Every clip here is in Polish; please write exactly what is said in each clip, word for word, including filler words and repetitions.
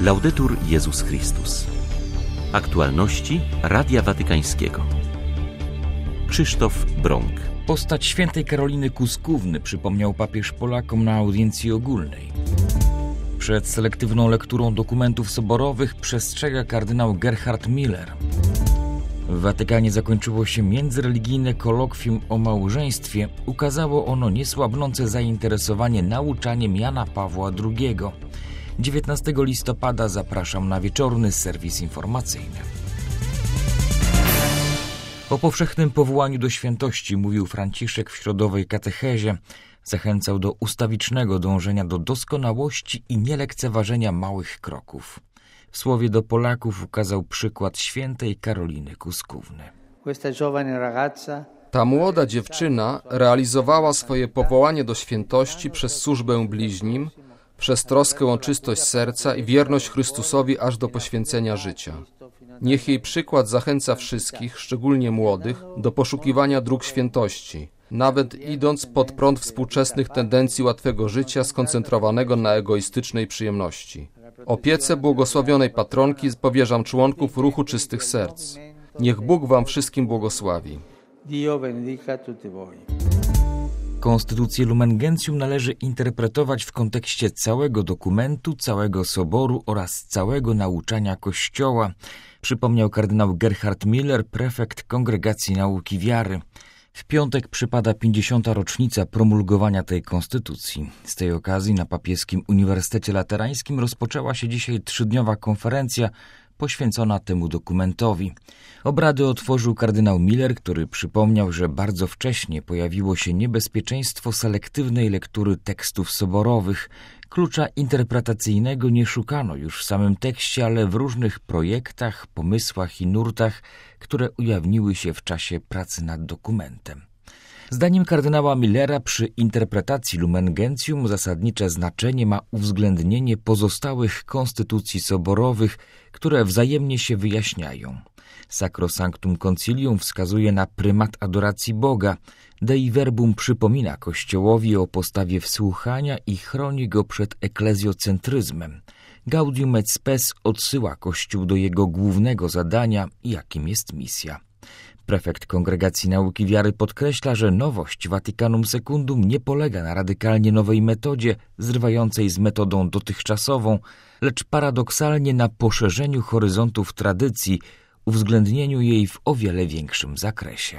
Laudetur Jezus Chrystus. Aktualności Radia Watykańskiego. Krzysztof Brąk. Postać świętej Karoliny Kuskówny przypomniał papież Polakom na audiencji ogólnej. Przed selektywną lekturą dokumentów soborowych przestrzega kardynał Gerhard Müller. W Watykanie zakończyło się międzyreligijne kolokwium o małżeństwie. Ukazało ono niesłabnące zainteresowanie nauczaniem Jana Pawła drugiego. dziewiętnastego listopada zapraszam na wieczorny serwis informacyjny. O powszechnym powołaniu do świętości mówił Franciszek w środowej katechezie. Zachęcał do ustawicznego dążenia do doskonałości i nielekceważenia małych kroków. W słowie do Polaków ukazał przykład świętej Karoliny Kuskówny. Ta młoda dziewczyna realizowała swoje powołanie do świętości przez służbę bliźnim, przez troskę o czystość serca i wierność Chrystusowi aż do poświęcenia życia. Niech jej przykład zachęca wszystkich, szczególnie młodych, do poszukiwania dróg świętości, nawet idąc pod prąd współczesnych tendencji łatwego życia skoncentrowanego na egoistycznej przyjemności. Opiece błogosławionej patronki powierzam członków Ruchu Czystych Serc. Niech Bóg wam wszystkim błogosławi. Dio benedica tutti voi. Konstytucję Lumen Gentium należy interpretować w kontekście całego dokumentu, całego soboru oraz całego nauczania Kościoła, przypomniał kardynał Gerhard Müller, prefekt Kongregacji Nauki Wiary. W piątek przypada pięćdziesiąta rocznica promulgowania tej konstytucji. Z tej okazji na Papieskim Uniwersytecie Laterańskim rozpoczęła się dzisiaj trzydniowa konferencja poświęcona temu dokumentowi. Obrady otworzył kardynał Müller, który przypomniał, że bardzo wcześnie pojawiło się niebezpieczeństwo selektywnej lektury tekstów soborowych. Klucza interpretacyjnego nie szukano już w samym tekście, ale w różnych projektach, pomysłach i nurtach, które ujawniły się w czasie pracy nad dokumentem. Zdaniem kardynała Müllera przy interpretacji Lumen Gentium zasadnicze znaczenie ma uwzględnienie pozostałych konstytucji soborowych, które wzajemnie się wyjaśniają. Sacrosanctum Concilium wskazuje na prymat adoracji Boga. Dei Verbum przypomina Kościołowi o postawie wsłuchania i chroni go przed eklezjocentryzmem. Gaudium et Spes odsyła Kościół do jego głównego zadania, jakim jest misja. Prefekt Kongregacji Nauki Wiary podkreśla, że nowość Vaticanum Secundum nie polega na radykalnie nowej metodzie, zrywającej z metodą dotychczasową, lecz paradoksalnie na poszerzeniu horyzontów tradycji, uwzględnieniu jej w o wiele większym zakresie.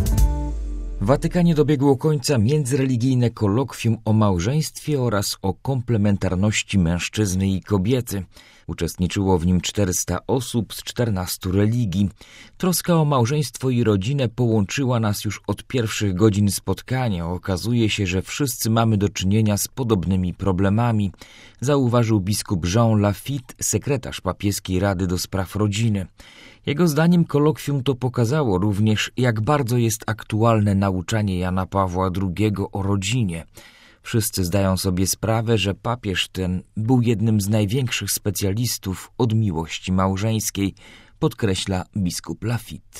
W Watykanie dobiegło końca międzyreligijne kolokwium o małżeństwie oraz o komplementarności mężczyzny i kobiety. Uczestniczyło w nim czterysta osób z czternastu religii. Troska o małżeństwo i rodzinę połączyła nas już od pierwszych godzin spotkania. Okazuje się, że wszyscy mamy do czynienia z podobnymi problemami, zauważył biskup Jean Lafitte, sekretarz papieskiej Rady do Spraw Rodziny. Jego zdaniem kolokwium to pokazało również, jak bardzo jest aktualne nauczanie Jana Pawła drugiego o rodzinie. Wszyscy zdają sobie sprawę, że papież ten był jednym z największych specjalistów od miłości małżeńskiej, podkreśla biskup Lafitte.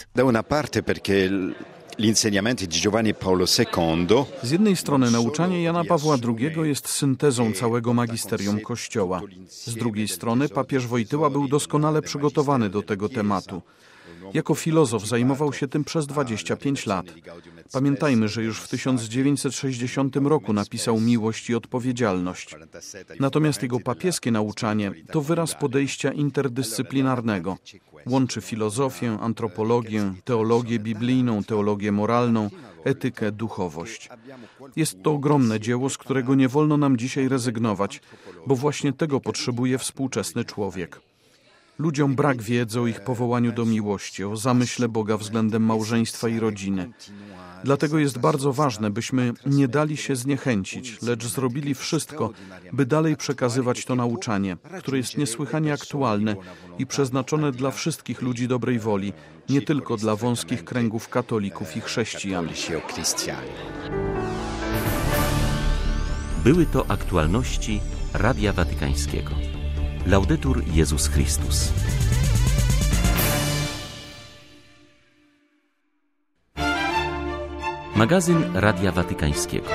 Z jednej strony nauczanie Jana Pawła drugiego jest syntezą całego magisterium Kościoła. Z drugiej strony papież Wojtyła był doskonale przygotowany do tego tematu. Jako filozof zajmował się tym przez dwadzieścia pięć lat. Pamiętajmy, że już w tysiąc dziewięćset sześćdziesiątym roku napisał Miłość i odpowiedzialność. Natomiast jego papieskie nauczanie to wyraz podejścia interdyscyplinarnego. Łączy filozofię, antropologię, teologię biblijną, teologię moralną, etykę, duchowość. Jest to ogromne dzieło, z którego nie wolno nam dzisiaj rezygnować, bo właśnie tego potrzebuje współczesny człowiek. Ludziom brak wiedzy o ich powołaniu do miłości, o zamyśle Boga względem małżeństwa i rodziny. Dlatego jest bardzo ważne, byśmy nie dali się zniechęcić, lecz zrobili wszystko, by dalej przekazywać to nauczanie, które jest niesłychanie aktualne i przeznaczone dla wszystkich ludzi dobrej woli, nie tylko dla wąskich kręgów katolików i chrześcijan. Były to aktualności Radia Watykańskiego. Laudetur Jezus Chrystus. Magazyn Radia Watykańskiego.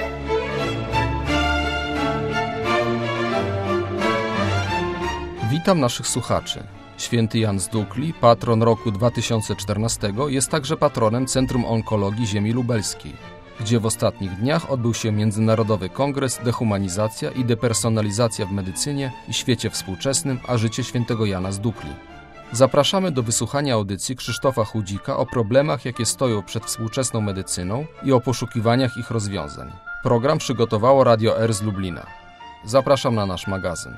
Witam naszych słuchaczy. Święty Jan z Dukli, patron roku dwa tysiące czternastego, jest także patronem Centrum Onkologii Ziemi Lubelskiej, gdzie w ostatnich dniach odbył się Międzynarodowy Kongres Dehumanizacja i Depersonalizacja w medycynie i świecie współczesnym, a życie świętego Jana z Dukli. Zapraszamy do wysłuchania audycji Krzysztofa Chudzika o problemach, jakie stoją przed współczesną medycyną i o poszukiwaniach ich rozwiązań. Program przygotowało Radio R z Lublina. Zapraszam na nasz magazyn.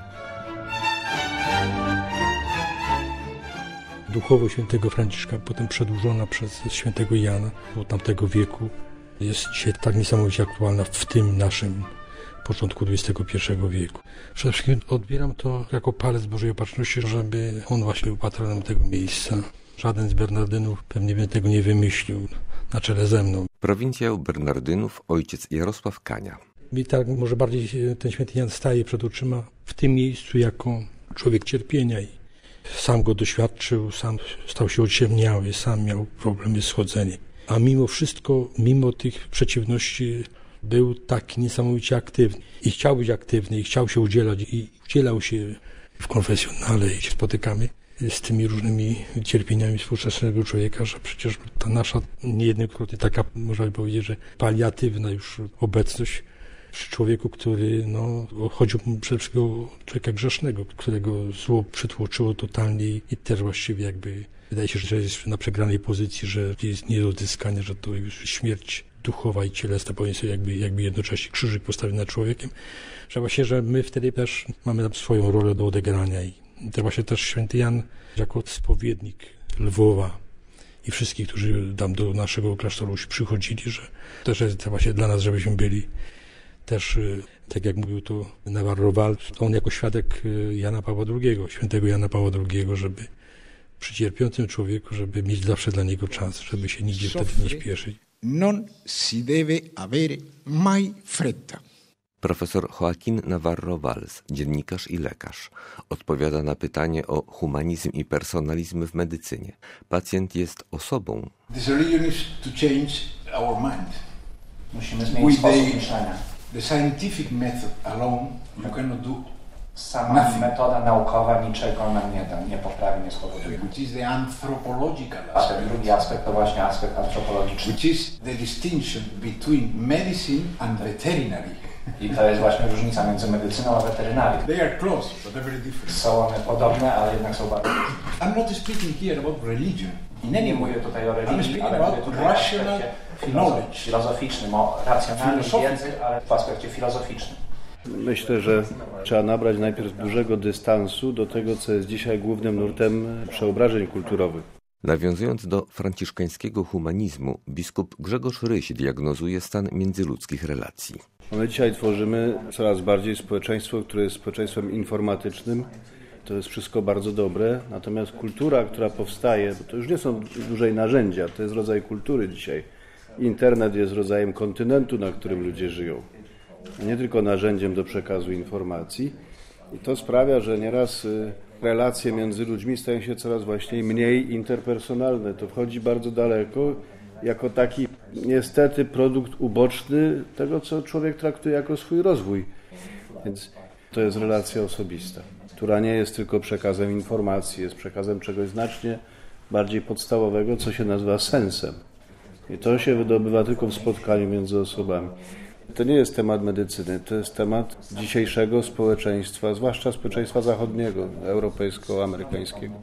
Duchowość świętego Franciszka, potem przedłużona przez świętego Jana od tamtego wieku, jest dzisiaj tak niesamowicie aktualna w tym naszym początku dwudziestego pierwszego wieku. Przede wszystkim odbieram to jako palec Bożej Opatrzności, żeby on właśnie był patronem tego miejsca. Żaden z Bernardynów pewnie by tego nie wymyślił na czele ze mną. Prowincjał Bernardynów ojciec Jarosław Kania. Mi tak może bardziej ten święty Jan staje przed oczyma w tym miejscu jako człowiek cierpienia i sam go doświadczył, sam stał się ociemniały, sam miał problemy z chodzeniem. A mimo wszystko, mimo tych przeciwności był taki niesamowicie aktywny. I chciał być aktywny, i chciał się udzielać, i udzielał się w konfesjonale, i się spotykamy z tymi różnymi cierpieniami współczesnego człowieka, że przecież ta nasza niejednokrotnie taka, można by powiedzieć, że paliatywna już obecność przy człowieku, który no, chodził przede wszystkim o człowieka grzesznego, którego zło przytłoczyło totalnie i też właściwie jakby wydaje się, że jest na przegranej pozycji, że jest nie do odzyskania, że to już śmierć duchowa i cielesna, powinien sobie jakby, jakby jednocześnie krzyżyk postawić nad człowiekiem, że właśnie, że my wtedy też mamy tam swoją rolę do odegrania i to właśnie też święty Jan jako spowiednik Lwowa i wszystkich, którzy tam do naszego klasztoru przychodzili, że też jest właśnie dla nas, żebyśmy byli też, tak jak mówił to Navarro Valls, on jako świadek Jana Pawła drugiego, świętego Jana Pawła drugiego, żeby przy cierpiącym człowieku, żeby mieć zawsze dla niego czas, żeby się nigdzie wtedy nie śpieszyć. Non si deve avere mai fretta. Profesor Joaquín Navarro Valls, dziennikarz i lekarz, odpowiada na pytanie o humanizm i personalizm w medycynie. Pacjent jest osobą. This religion is to change our mind. Musimy zmienić sposób myślenia. The scientific method alone you cannot do. Sama nothing. Metoda naukowa niczego nam nie da, nie poprawi, nie spowoduje. Which is the anthropological A aspect. ten drugi aspekt to właśnie aspekt antropologiczny. Which is the distinction between medicine and veterinary. I to jest właśnie różnica między medycyną a weterynarią. They are close, but they're very different. Są one podobne, ale jednak są bardzo różne. I'm not speaking here about religion. Nie, nie mówię tutaj o religii, I'm ale speaking mówię about tutaj o rational aspekcie knowledge. filozoficznym, o racjonalnej Philosophical. wiedzy, ale w aspekcie filozoficznym. Myślę, że trzeba nabrać najpierw dużego dystansu do tego, co jest dzisiaj głównym nurtem przeobrażeń kulturowych. Nawiązując do franciszkańskiego humanizmu, biskup Grzegorz Ryś diagnozuje stan międzyludzkich relacji. My dzisiaj tworzymy coraz bardziej społeczeństwo, które jest społeczeństwem informatycznym. To jest wszystko bardzo dobre, natomiast kultura, która powstaje, bo to już nie są dłużej narzędzia, to jest rodzaj kultury dzisiaj. Internet jest rodzajem kontynentu, na którym ludzie żyją. Nie tylko narzędziem do przekazu informacji. I to sprawia, że nieraz relacje między ludźmi stają się coraz właśnie mniej interpersonalne. To wchodzi bardzo daleko jako taki niestety produkt uboczny tego, co człowiek traktuje jako swój rozwój. Więc to jest relacja osobista, która nie jest tylko przekazem informacji, jest przekazem czegoś znacznie bardziej podstawowego, co się nazywa sensem. I to się wydobywa tylko w spotkaniu między osobami. To nie jest temat medycyny, to jest temat dzisiejszego społeczeństwa, zwłaszcza społeczeństwa zachodniego, europejsko-amerykańskiego.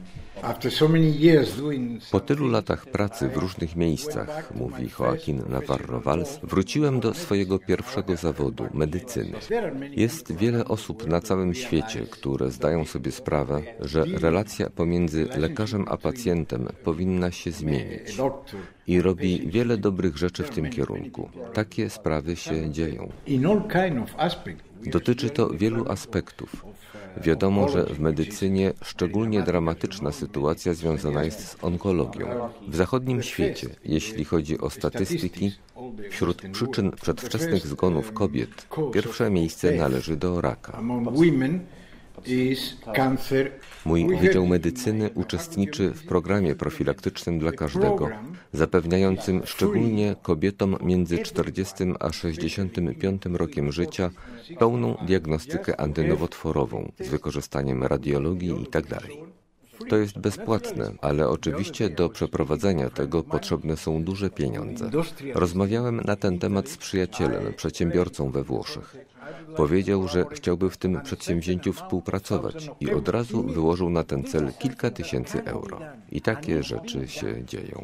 Po tylu latach pracy w różnych miejscach, mówi Joaquín Navarro Valls, wróciłem do swojego pierwszego zawodu, medycyny. Jest wiele osób na całym świecie, które zdają sobie sprawę, że relacja pomiędzy lekarzem a pacjentem powinna się zmienić. I robi wiele dobrych rzeczy w tym kierunku. Takie sprawy się dzieją. Dotyczy to wielu aspektów. Wiadomo, że w medycynie szczególnie dramatyczna sytuacja związana jest z onkologią. W zachodnim świecie, jeśli chodzi o statystyki, wśród przyczyn przedwczesnych zgonów kobiet pierwsze miejsce należy do raka. Mój Wydział Medycyny uczestniczy w programie profilaktycznym dla każdego, zapewniającym szczególnie kobietom między czterdziestym a sześćdziesiątym piątym rokiem życia pełną diagnostykę antynowotworową z wykorzystaniem radiologii itd. To jest bezpłatne, ale oczywiście do przeprowadzenia tego potrzebne są duże pieniądze. Rozmawiałem na ten temat z przyjacielem, przedsiębiorcą we Włoszech. Powiedział, że chciałby w tym przedsięwzięciu współpracować i od razu wyłożył na ten cel kilka tysięcy euro. I takie rzeczy się dzieją.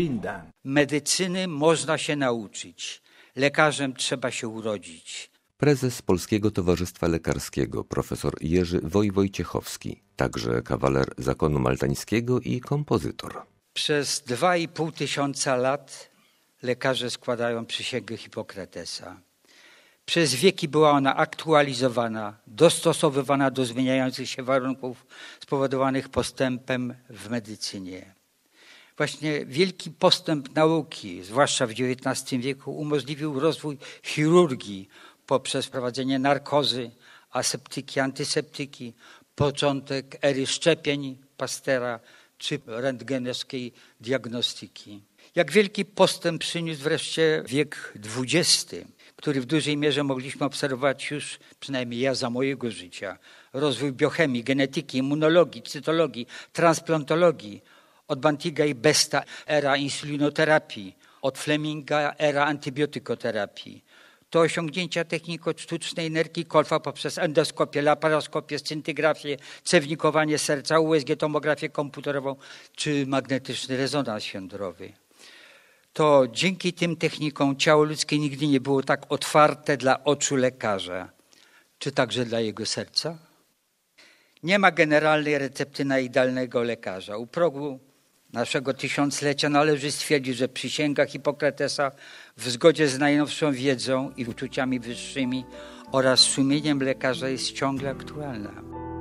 Medycyny można się nauczyć. Lekarzem trzeba się urodzić. Prezes Polskiego Towarzystwa Lekarskiego, profesor Jerzy Woj-Wojciechowski, także kawaler zakonu maltańskiego i kompozytor. Przez dwa i pół tysiąca lat lekarze składają przysięgę Hipokratesa. Przez wieki była ona aktualizowana, dostosowywana do zmieniających się warunków spowodowanych postępem w medycynie. Właśnie wielki postęp nauki, zwłaszcza w dziewiętnastym wieku, umożliwił rozwój chirurgii poprzez wprowadzenie narkozy, aseptyki, antyseptyki, początek ery szczepień Pastera czy rentgenowskiej diagnostyki. Jak wielki postęp przyniósł wreszcie wiek dwudziesty, który w dużej mierze mogliśmy obserwować już, przynajmniej ja za mojego życia. Rozwój biochemii, genetyki, immunologii, cytologii, transplantologii. Od Bantiga i Besta era insulinoterapii, od Fleminga era antybiotykoterapii. To osiągnięcia technik od sztucznej energii Kolfa poprzez endoskopię, laparoskopię, scintygrafię, cewnikowanie serca, U S G, tomografię komputerową czy magnetyczny rezonans jądrowy. To dzięki tym technikom ciało ludzkie nigdy nie było tak otwarte dla oczu lekarza, czy także dla jego serca. Nie ma generalnej recepty na idealnego lekarza. U progu naszego tysiąclecia należy stwierdzić, że przysięga Hipokratesa w zgodzie z najnowszą wiedzą i uczuciami wyższymi oraz sumieniem lekarza jest ciągle aktualna.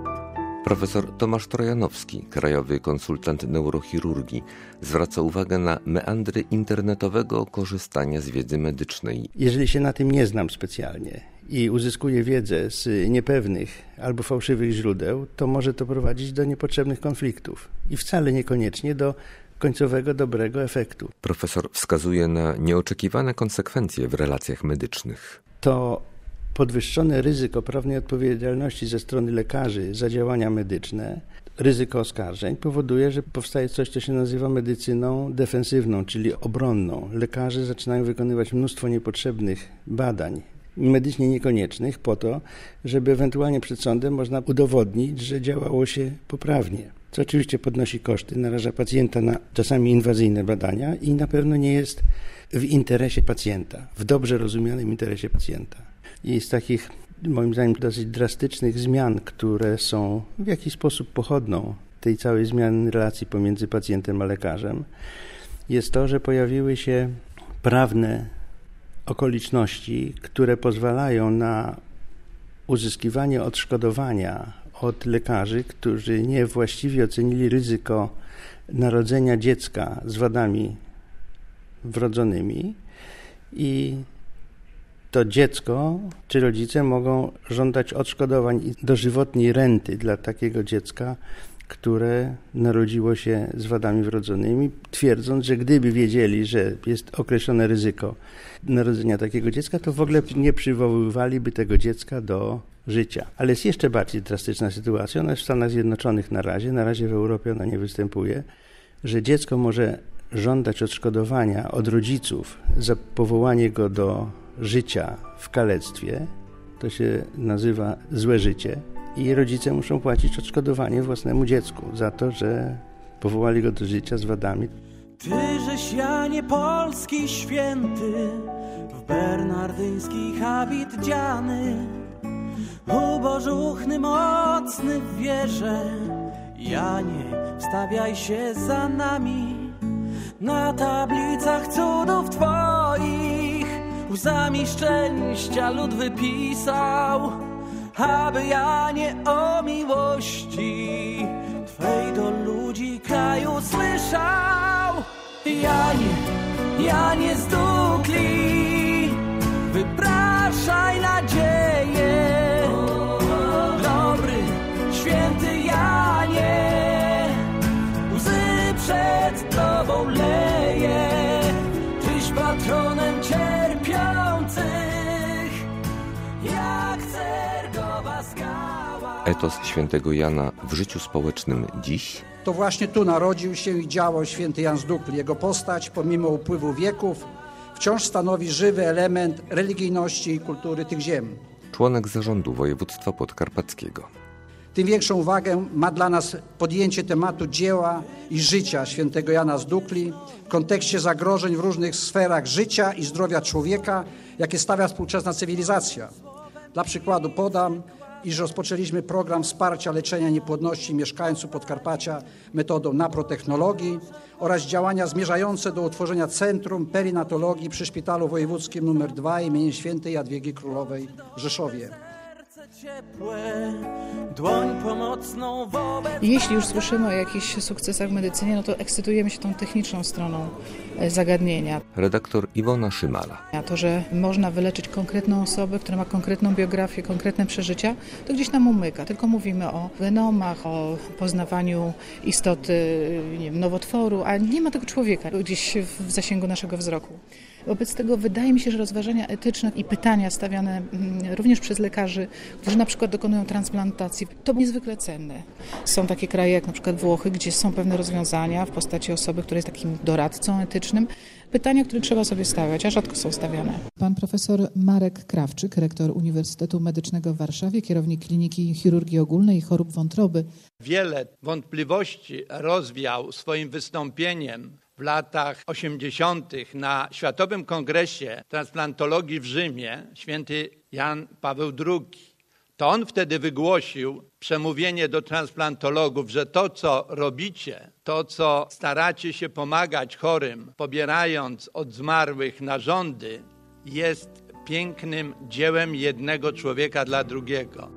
Profesor Tomasz Trojanowski, krajowy konsultant neurochirurgii, zwraca uwagę na meandry internetowego korzystania z wiedzy medycznej. Jeżeli się na tym nie znam specjalnie i uzyskuję wiedzę z niepewnych albo fałszywych źródeł, to może to prowadzić do niepotrzebnych konfliktów i wcale niekoniecznie do końcowego dobrego efektu. Profesor wskazuje na nieoczekiwane konsekwencje w relacjach medycznych. To podwyższone ryzyko prawnej odpowiedzialności ze strony lekarzy za działania medyczne, ryzyko oskarżeń powoduje, że powstaje coś, co się nazywa medycyną defensywną, czyli obronną. Lekarze zaczynają wykonywać mnóstwo niepotrzebnych badań, medycznie niekoniecznych, po to, żeby ewentualnie przed sądem można udowodnić, że działało się poprawnie. Co oczywiście podnosi koszty, naraża pacjenta na czasami inwazyjne badania i na pewno nie jest w interesie pacjenta, w dobrze rozumianym interesie pacjenta. I z takich, moim zdaniem, dosyć drastycznych zmian, które są w jakiś sposób pochodną tej całej zmiany relacji pomiędzy pacjentem a lekarzem, jest to, że pojawiły się prawne okoliczności, które pozwalają na uzyskiwanie odszkodowania od lekarzy, którzy niewłaściwie ocenili ryzyko narodzenia dziecka z wadami wrodzonymi i to dziecko czy rodzice mogą żądać odszkodowań i dożywotniej renty dla takiego dziecka, które narodziło się z wadami wrodzonymi, twierdząc, że gdyby wiedzieli, że jest określone ryzyko narodzenia takiego dziecka, to w ogóle nie przywoływaliby tego dziecka do życia. Ale jest jeszcze bardziej drastyczna sytuacja, ona jest w Stanach Zjednoczonych na razie, na razie w Europie ona nie występuje, że dziecko może żądać odszkodowania od rodziców za powołanie go do życia w kalectwie, to się nazywa złe życie, i rodzice muszą płacić odszkodowanie własnemu dziecku za to, że powołali go do życia z wadami. Tyżeś Janie Polski święty, w bernardyński habit dziany, ubożuchny, mocny w wierze. Janie, wstawiaj się za nami, na tablicach cudów Twoich łzami szczęścia lud wypisał, aby Janie o miłości Twej do ludzi kraju słyszał. Janie, Janie zdukli, wypraszaj nadzieję, dobry etos świętego Jana w życiu społecznym dziś? To właśnie tu narodził się i działał święty Jan z Dukli. Jego postać, pomimo upływu wieków, wciąż stanowi żywy element religijności i kultury tych ziem. Członek zarządu województwa podkarpackiego. Tym większą uwagę ma dla nas podjęcie tematu dzieła i życia świętego Jana z Dukli w kontekście zagrożeń w różnych sferach życia i zdrowia człowieka, jakie stawia współczesna cywilizacja. Dla przykładu podam, iż rozpoczęliśmy program wsparcia leczenia niepłodności mieszkańców Podkarpacia metodą naprotechnologii oraz działania zmierzające do utworzenia Centrum Perinatologii przy Szpitalu Wojewódzkim nr dwa im. świętej Jadwigi Królowej w Rzeszowie. Jeśli już słyszymy o jakichś sukcesach w medycynie, no to ekscytujemy się tą techniczną stroną zagadnienia. Redaktor Iwona Szymala. A to, że można wyleczyć konkretną osobę, która ma konkretną biografię, konkretne przeżycia, to gdzieś nam umyka. Tylko mówimy o genomach, o poznawaniu istoty, nie wiem, nowotworu, a nie ma tego człowieka gdzieś w zasięgu naszego wzroku. Wobec tego wydaje mi się, że rozważania etyczne i pytania stawiane również przez lekarzy, którzy na przykład dokonują transplantacji, to niezwykle cenne. Są takie kraje jak na przykład Włochy, gdzie są pewne rozwiązania w postaci osoby, która jest takim doradcą etycznym. Pytania, które trzeba sobie stawiać, a rzadko są stawiane. Pan profesor Marek Krawczyk, rektor Uniwersytetu Medycznego w Warszawie, kierownik Kliniki Chirurgii Ogólnej i Chorób Wątroby. Wiele wątpliwości rozwiał swoim wystąpieniem w latach osiemdziesiątych na Światowym Kongresie Transplantologii w Rzymie święty Jan Paweł drugi. To on wtedy wygłosił przemówienie do transplantologów, że to, co robicie, to, co staracie się pomagać chorym, pobierając od zmarłych narządy, jest pięknym dziełem jednego człowieka dla drugiego.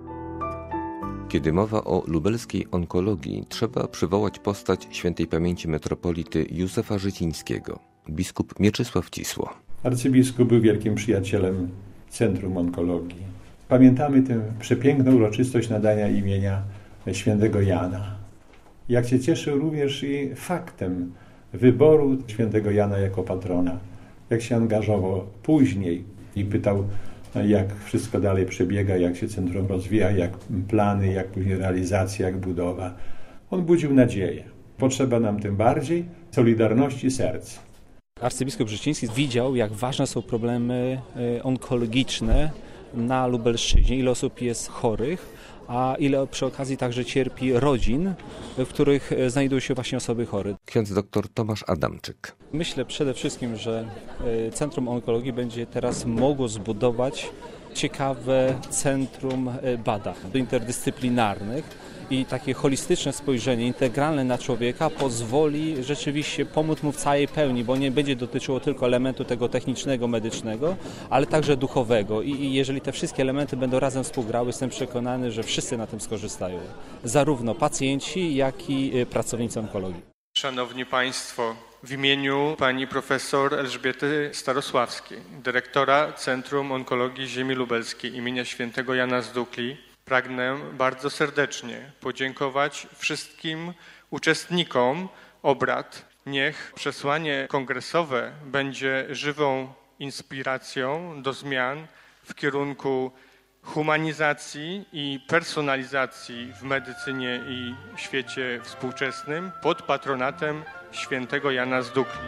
Kiedy mowa o lubelskiej onkologii, trzeba przywołać postać świętej pamięci metropolity Józefa Życińskiego, biskup Mieczysław Cisło. Arcybiskup był wielkim przyjacielem Centrum Onkologii. Pamiętamy tę przepiękną uroczystość nadania imienia świętego Jana. Jak się cieszył również i faktem wyboru świętego Jana jako patrona. Jak się angażował później i pytał, jak wszystko dalej przebiega, jak się centrum rozwija, jak plany, jak później realizacja, jak budowa. On budził nadzieję. Potrzeba nam tym bardziej solidarności serc. Arcybiskup Życiński widział, jak ważne są problemy onkologiczne na Lubelszczyźnie, ile osób jest chorych, a ile przy okazji także cierpi rodzin, w których znajdują się właśnie osoby chore. Ksiądz dr Tomasz Adamczyk. Myślę przede wszystkim, że Centrum Onkologii będzie teraz mogło zbudować ciekawe centrum badań interdyscyplinarnych i takie holistyczne spojrzenie, integralne na człowieka pozwoli rzeczywiście pomóc mu w całej pełni, bo nie będzie dotyczyło tylko elementu tego technicznego, medycznego, ale także duchowego. I, i jeżeli te wszystkie elementy będą razem współgrały, jestem przekonany, że wszyscy na tym skorzystają. Zarówno pacjenci, jak i pracownicy onkologii. Szanowni Państwo, w imieniu pani profesor Elżbiety Starosławskiej, dyrektora Centrum Onkologii Ziemi Lubelskiej imienia świętego Jana z Dukli, pragnę bardzo serdecznie podziękować wszystkim uczestnikom obrad. Niech przesłanie kongresowe będzie żywą inspiracją do zmian w kierunku humanizacji i personalizacji w medycynie i świecie współczesnym pod patronatem świętego Jana z Dukli.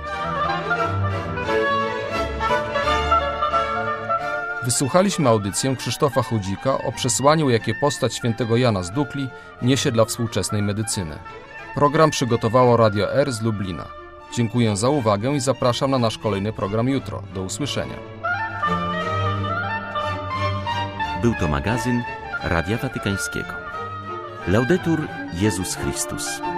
Wysłuchaliśmy audycję Krzysztofa Chudzika o przesłaniu, jakie postać świętego Jana z Dukli niesie dla współczesnej medycyny. Program przygotowało Radio R z Lublina. Dziękuję za uwagę i zapraszam na nasz kolejny program jutro. Do usłyszenia. Był to magazyn Radia Watykańskiego. Laudetur Jezus Chrystus.